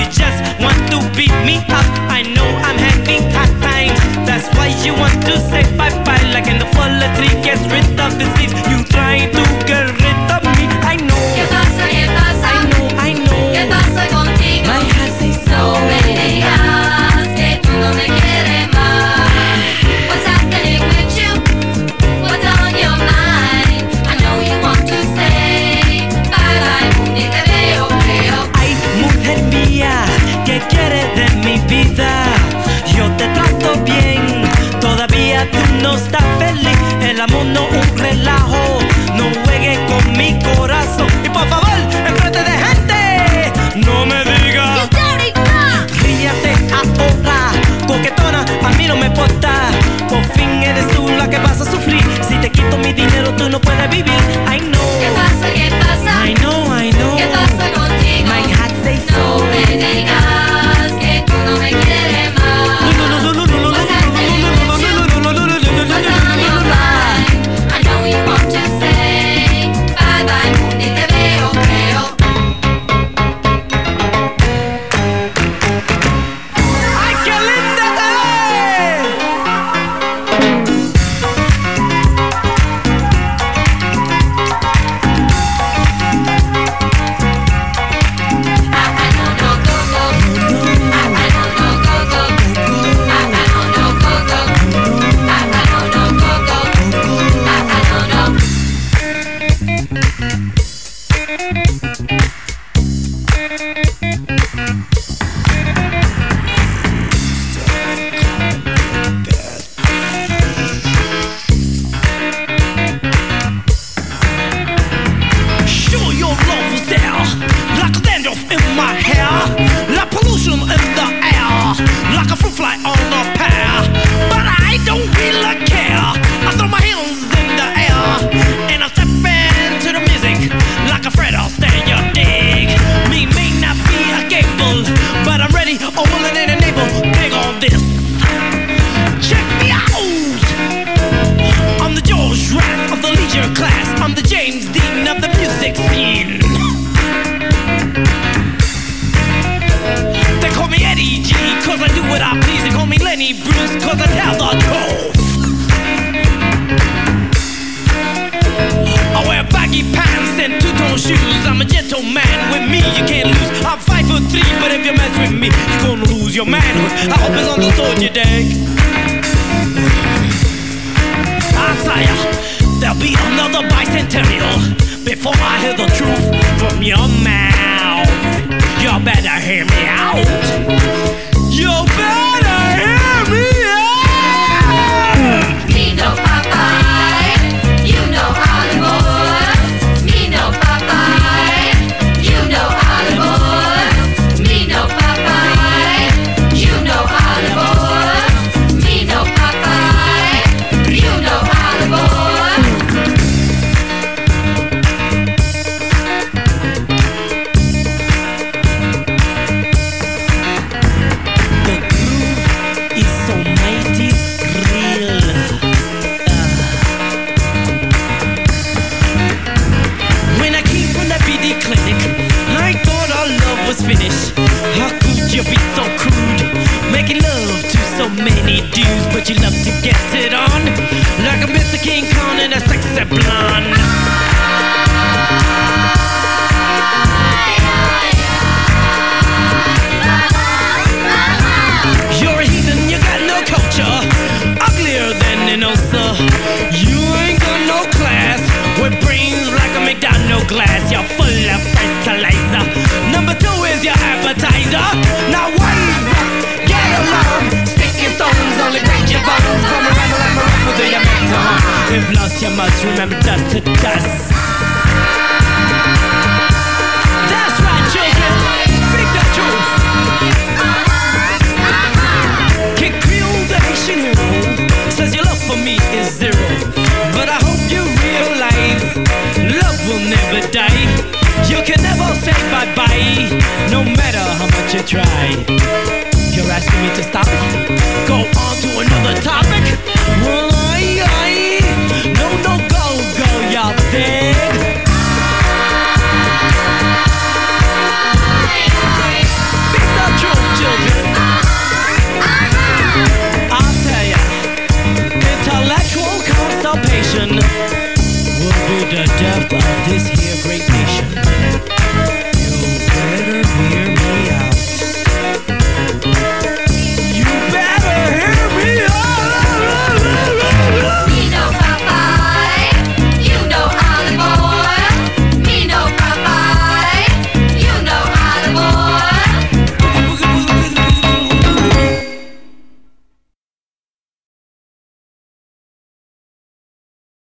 just want to beat me up. I know I'm having hard time. That's why you want to say bye-bye. Like in the fall, a tree gets rid of its leaves. You try to get rid of me. I know. ¿Qué pasa? ¿Qué pasa? I know. ¿Qué pasa contigo? My heart says so. No me digas que tú no me quieres más. What's happening with you? What's on your mind? I know you want to say bye-bye, ni te veo, creo. Ay, mujer mía, ¿qué quieres de mi vida? Yo te trato bien, todavía tú no estás feliz. El amor no un relajo, no juegue con mi corazón. Y por favor, enfrente de gente, no me digas. Ríate ahora, coquetona, a mí no me importa. Por fin eres tú la que vas a sufrir. Si te quito mi dinero, tú no puedes vivir. I know. ¿Qué pasa? ¿Qué pasa? I know. ¿Qué pasa contigo? My heart says so. No me digas que tú no me quieres más. What's happening with you? What's on your mind? I know you want to say bye-bye, ni te veo, creo. ¡Ay, qué linda te ves! Sure, your love was there, like a dandruff in my hair, like pollution in the air, like a fruit fly on a pear. But I don't really care. I throw my hands in the air and I step into the music like a Fred Astaire. You dig? Me may not be a cable, but I'm ready, willing and able. Dig on this. Check me out. I'm the George Rapp of the leisure class. I'm the James Dean of the music scene. They call me Eddie G, cause I do what I please. They call me Lenny Bruce, cause I tell the truth. I wear baggy pants and two-tone shoes. I'm a gentleman, with me you can't lose. I'm 5'3", but if you mess with me, you're gonna lose your manhood. I hope it's understood, you dig? I'll tell ya, there'll be another bicentennial before I hear the truth from your mouth. You better hear me out. You better hear me out. Me no Popeye, you know Hollywood. Me no Popeye, you know Hollywood. Me no Popeye, you know Hollywood. Me no Popeye, you know Hollywood. The groove is so mighty real. When I came from the BD clinic, I thought our love was finished. How could you be so crude, making love to so many dudes, but you love to get it on like a Mr. King Kong and a sexy blonde. You're a heathen, you got no culture, uglier than an ulcer. You ain't got no class, with brains like a McDonald's glass. You're full of fertilizer. Number 2 is your appetizer. Now wise up, get along. Sticking stones only break your bones. Come around like my rap with your mental harm. If lost you must remember dust to dust. That's right, children, speak the truth. Kid Creole, the Haitian hero, says your love for me is zero. But I hope you realize love will never die. You can never say bye-bye, no matter how much you try. You're asking me to stop it? Go on to another topic? Well, I